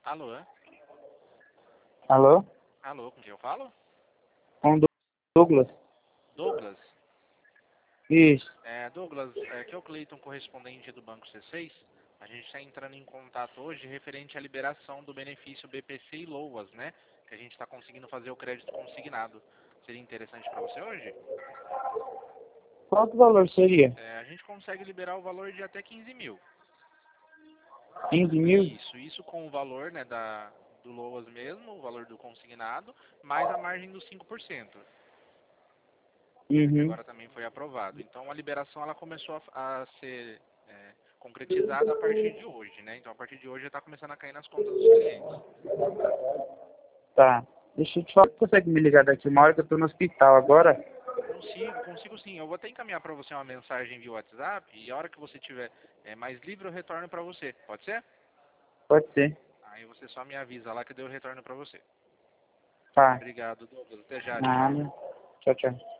Alô? Alô? Alô, com quem eu falo? Com o Douglas? Douglas? Isso. Douglas, aqui é o Cleiton, correspondente do Banco C6. A gente está entrando em contato hoje referente à liberação do benefício BPC e LOAS, né? Que a gente está conseguindo fazer o crédito consignado. Seria interessante para você hoje? Quanto valor seria? A gente consegue liberar o valor de até 15 mil. 15 mil? Isso com o valor, né, do LOAS mesmo, o valor do consignado, mais a margem dos 5%. Que Uhum. agora também foi aprovado. Então a liberação ela começou a ser concretizada a partir de hoje, né? Então a partir de hoje já está começando a cair nas contas dos clientes. Tá. Deixa eu te falar, você consegue me ligar daqui uma hora que eu tô no hospital agora? Consigo sim. Eu vou até encaminhar para você uma mensagem via WhatsApp e a hora que você tiver mais livre eu retorno para você. Pode ser? Pode ser. Aí você só me avisa lá que eu retorno para você. Tá. Obrigado, Douglas. Até já. Tchau, tchau. Nada. Tchau, tchau.